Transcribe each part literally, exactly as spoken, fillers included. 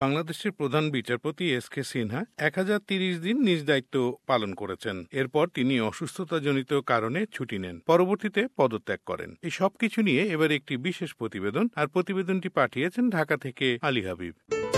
বাংলাদেশের প্রধান বিচারপতি এস কে সিনহা এক হাজার তিরিশ দিন নিজ দায়িত্ব পালন করেছেন। এরপর তিনি অসুস্থতাজনিত কারণে ছুটি নেন, পরবর্তীতে পদত্যাগ করেন। এই সবকিছু নিয়ে এবার একটি বিশেষ প্রতিবেদন, আর প্রতিবেদনটি পাঠিয়েছেন ঢাকা থেকে আলী হাবিব।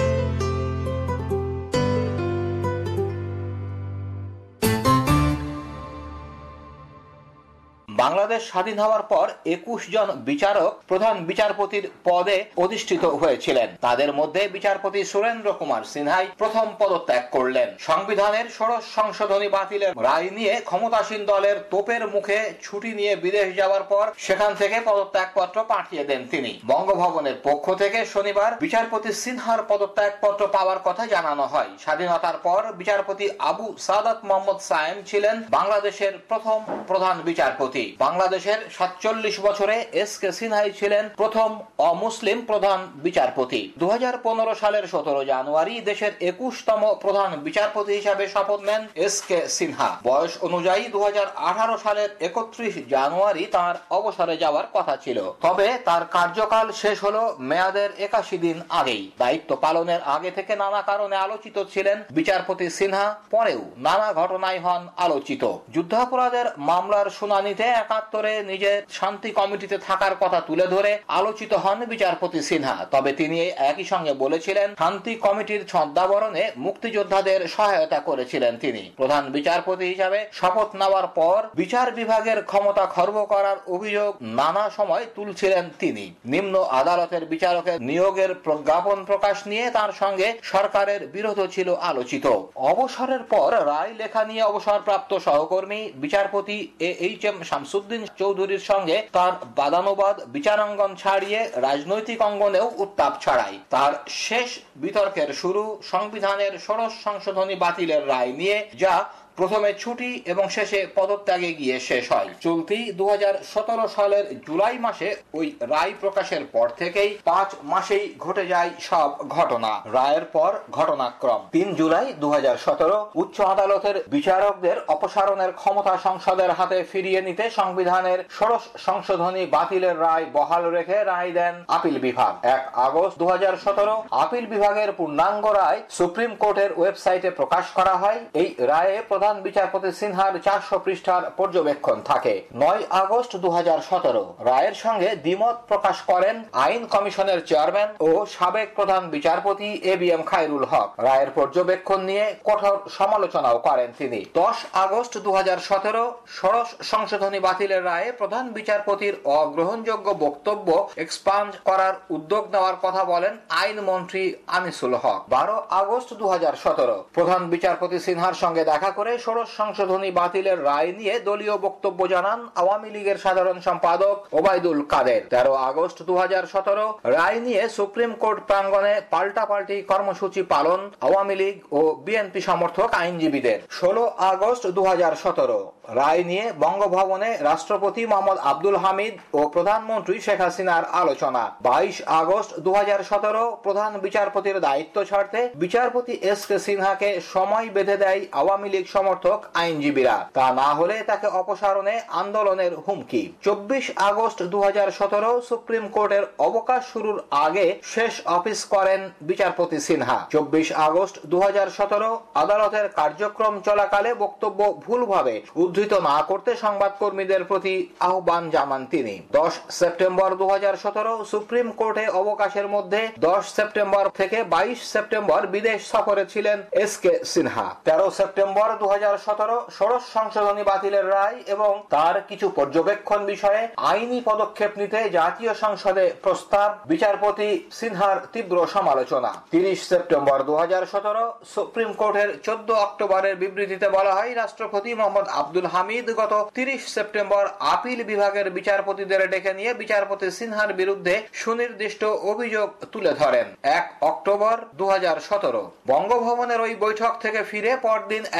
বাংলাদেশ স্বাধীন হওয়ার পর একুশ জন বিচারক প্রধান বিচারপতির পদে অধিষ্ঠিত হয়েছিলেন। তাদের মধ্যে বিচারপতি সুরেন্দ্র কুমার সিনহাই প্রথম পদত্যাগ করলেন। সংবিধানের ষোড়শ সংশোধনী বাতিলের রায় নিয়ে ক্ষমতাসীন দলের তোপের মুখে ছুটি নিয়ে বিদেশ যাওয়ার পর সেখান থেকে পদত্যাগপত্র পাঠিয়ে দেন তিনি। বঙ্গভবনের পক্ষ থেকে শনিবার বিচারপতি সিনহার পদত্যাগপত্র পাওয়ার কথা জানানো হয়। স্বাধীনতার পর বিচারপতি আবু সাদাত মোহাম্মদ সায়েম ছিলেন বাংলাদেশের প্রথম প্রধান বিচারপতি। বাংলাদেশের সাতচল্লিশ বছরে এস কে সিনহাই ছিলেন প্রথম অমুসলিম প্রধান বিচারপতি। দু হাজার পনেরো সালের সতেরো জানুয়ারি দেশের একুশতম প্রধান বিচারপতি হিসাবে শপথ নেন এস কে সিনহা। বয়স অনুযায়ী দু হাজার আঠারো সালের একত্রিশ জানুয়ারি তার অবসরে যাওয়ার কথা ছিল, তবে তার কার্যকাল শেষ হলো মেয়াদের একাশি দিন আগেই। দায়িত্ব পালনের আগে থেকে নানা কারণে আলোচিত ছিলেন বিচারপতি সিনহা, পরেও নানা ঘটনায় হন আলোচিত। যুদ্ধাপরাধের মামলার শুনানিতে একাত্তরে নিজের শান্তি কমিটিতে থাকার কথা তুলে ধরে আলোচিত হন বিচারপতি সিনহা। তবে তিনি একই সঙ্গে বলেছিলেন শান্তি কমিটির ছদ্মাবরণে মুক্তিযোদ্ধাদের সহায়তা করেছিলেন তিনি। প্রধান বিচারপতি হিসাবে শপথ নেওয়ার পর বিচার বিভাগের ক্ষমতা খর্ব করার অভিযোগ নানা সময় তুলছিলেন তিনি। নিম্ন আদালতের বিচারকের নিয়োগের প্রজ্ঞাপন প্রকাশ নিয়ে তার সঙ্গে সরকারের বিরোধ ছিল আলোচিত। অবসরের পর রায় লেখা নিয়ে অবসরপ্রাপ্ত সহকর্মী বিচারপতি এ এইচ এম শামসুদ্দিন চৌধুরীর সঙ্গে তার বাদানুবাদ বিচারাঙ্গন ছাড়িয়ে রাজনৈতিক অঙ্গনেও উত্তাপ ছড়ায়। তার শেষ বিতর্কের শুরু সংবিধানের ষোড়শ সংশোধনী বাতিলের রায় নিয়ে, যা প্রথমে ছুটি এবং শেষে পদত্যাগে গিয়ে শেষ হয়। চলতি দু হাজার সতেরো সালের জুলাই মাসে ওই রায় প্রকাশের পর থেকেই পাঁচ মাসেই ঘটে যায় সব ঘটনা। রায়ের পর ঘটনাক্রম। তিন জুলাই দু হাজার সতেরো উচ্চ আদালতের বিচারকদের অপসারণের ক্ষমতা সংসদের হাতে ফিরিয়ে নিতে সংবিধানের ষোড়শ সংশোধনী বাতিলের রায় বহাল রেখে রায় দেন আপিল বিভাগ। এক আগস্ট দু হাজার সতেরো আপিল বিভাগের পূর্ণাঙ্গ রায় সুপ্রিম কোর্টের ওয়েবসাইটে প্রকাশ করা হয়। এই রায়ে প্রধান বিচারপতি সিনহার চারশো পৃষ্ঠার পর্যবেক্ষণ থাকে। নয় আগস্ট দু হাজার সতেরো রায়ের সঙ্গে দ্বিমত প্রকাশ করেন আইন কমিশনের চেয়ারম্যান ও সাবেক প্রধান বিচারপতি A B M Khairul Haque. রায়ের পর্যবেক্ষণ নিয়ে কঠোর সমালোচনাও করেন তিনি। দশ আগস্ট দু হাজার সতেরো ষোড়শ সংশোধনী বাতিলের রায়ে প্রধান বিচারপতির অগ্রহণযোগ্য বক্তব্য এক্সপাঞ্জ করার উদ্যোগ নেওয়ার কথা বলেন আইনমন্ত্রী আনিসুল হক। বারো আগস্ট দু হাজার সতেরো প্রধান বিচারপতি সিনহার সঙ্গে দেখা করে ষোড়শ সংশোধনী বাতিলের রায় নিয়ে দলীয় বক্তব্য জানান আওয়ামী লীগের সাধারণ সম্পাদক ওবায়দুল কাদের। তেরো আগস্ট দু হাজার সতেরো রায় নিয়ে সুপ্রিম কোর্ট প্রাঙ্গণে পাল্টাপাল্টি কর্মসূচি পালন আওয়ামী লীগ ও বিএনপি সমর্থক আইনজীবীদের। ষোলো আগস্ট দু হাজার সতেরো রায় নিয়ে বঙ্গভবনে রাষ্ট্রপতি মোহাম্মদ আব্দুল হামিদ ও প্রধানমন্ত্রী শেখ হাসিনার আলোচনা। বাইশ আগস্ট দু হাজার সতেরো প্রধান বিচারপতির দায়িত্ব ছাড়তে বিচারপতি এস কে সিনহাকে সময় বেঁধে দেয় আওয়ামী লীগ সমর্থক আইনজীবীরা। তা না হলে তাকে অপসারণে আন্দোলনের হুমকি। চব্বিশ আগস্ট দু হাজার সতেরো সুপ্রিম কোর্টের অবকাশ শুরুর আগে শেষ অফিস করেন বিচারপতি সিনহা। চব্বিশ আগস্ট দু হাজার সতেরো আদালতের কার্যক্রম চলাকালে বক্তব্য ভুলভাবে উদ্ধৃত না করতে সংবাদকর্মীদের প্রতি আহ্বান জানান তিনি। দশ সেপ্টেম্বর দু হাজার সতেরো সুপ্রিম কোর্টে অবকাশের মধ্যে দশ সেপ্টেম্বর থেকে বাইশ সেপ্টেম্বর বিদেশ সফরে ছিলেন এস কে সিনহা। তেরো সেপ্টেম্বর দু হাজার সতেরো ষোড়শ সংশোধনী বাতিলের রায় এবং তার কিছু পর্যবেক্ষণ বিষয়ে আইনি পদক্ষেপ নিতে জাতীয় সংসদে প্রস্তাব, বিচারপতি সিনহার তীব্র সমালোচনা। তিরিশ সেপ্টেম্বর দু হাজার সতেরো সুপ্রিম কোর্টের চোদ্দ অক্টোবরের বিবৃতিতে বলা হয় রাষ্ট্রপতি মোহাম্মদ আব্দুল হামিদ গত তিরিশ সেপ্টেম্বর আপিল বিভাগের বিচারপতিদের ডেকে নিয়ে বিচারপতি সিনহার বিরুদ্ধে সুনির্দিষ্ট অভিযোগ তুলে ধরেন। এক অক্টোবর দু হাজার সতেরো বঙ্গভবনের ওই বৈঠক থেকে ফিরে পরদিন এক অক্টোবর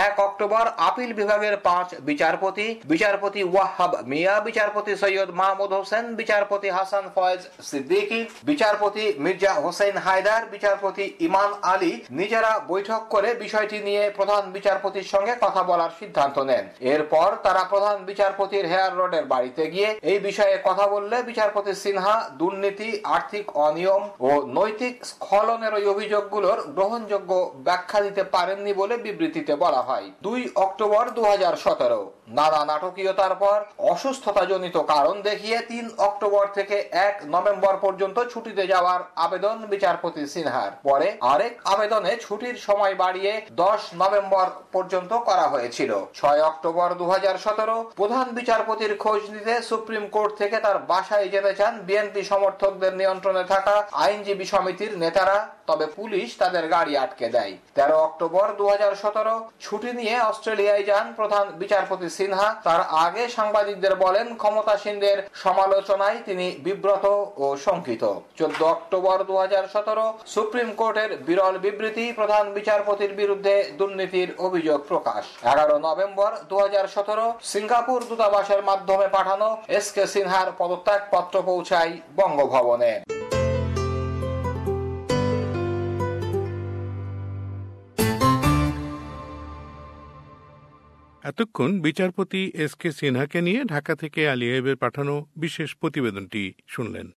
অক্টোবর আপিল বিভাগের পাঁচ বিচারপতি বিচারপতি ওয়াহাব মিয়া, বিচারপতি সৈয়দ মাহমুদ হোসেন, বিচারপতি হাসান ফয়েজ সিদ্দিকী, বিচারপতি মির্জা হোসেন হায়দার, বিচারপতি ইমান আলী নিজেরা বৈঠক করে বিষয়টি নিয়ে প্রধান বিচারপতির সঙ্গে কথা বলার সিদ্ধান্ত নেন। এরপর তারা প্রধান বিচারপতির হেয়ার রোডের বাড়িতে গিয়ে এই বিষয়ে কথা বললে বিচারপতি সিনহা দুর্নীতি, আর্থিক অনিয়ম ও নৈতিক স্খলনের ওই অভিযোগগুলোর গ্রহণযোগ্য ব্যাখ্যা দিতে পারেননি বলে বিবৃতিতে বলা হয়। দুই অক্টোবর দু হাজার সতেরো নানা নাটকীয়তার পর অসুস্থতাজনিত কারণ দেখিয়ে তিন অক্টোবর থেকে এক নভেম্বর পর্যন্ত ছুটিতে যাওয়ার আবেদন বিচারপতি সিনহার। পরে আরেক আবেদনে ছুটির সময় বাড়িয়ে দশ নভেম্বর পর্যন্ত করা হয়েছিল। ছয় অক্টোবর দু হাজার সতেরো প্রধান বিচারপতির খোঁজ নিতে সুপ্রিম কোর্ট থেকে তার বাসায় যেতে চান বিএনপি সমর্থকদের নিয়ন্ত্রণে থাকা আইনজীবী সমিতির নেতারা, তবে পুলিশ তাদের গাড়ি আটকে দেয়। তেরো অক্টোবর দু হাজার সতেরো ছুটি নিয়ে অস্ট্রেলিয়ায় যান প্রধান বিচারপতি সিনহা। তার আগে সাংবাদিকদের বলেন ক্ষমতাসীনদের সমালোচনায় তিনি বিব্রত ও শঙ্কিত। চোদ্দ অক্টোবর দু হাজার সতেরো সুপ্রিম কোর্টের বিরল বিবৃতি, প্রধান বিচারপতির বিরুদ্ধে দুর্নীতির অভিযোগ প্রকাশ। এগারো নভেম্বর দু হাজার সতেরো সিঙ্গাপুর দূতাবাসের মাধ্যমে পাঠানো এস কে সিনহার পদত্যাগ পত্র পৌঁছায় বঙ্গভবনে। এতক্ষণ বিচারপতি এস কে সিনহাকে নিয়ে ঢাকা থেকে আলী আইবের পাঠানো বিশেষ প্রতিবেদনটি শুনলেন।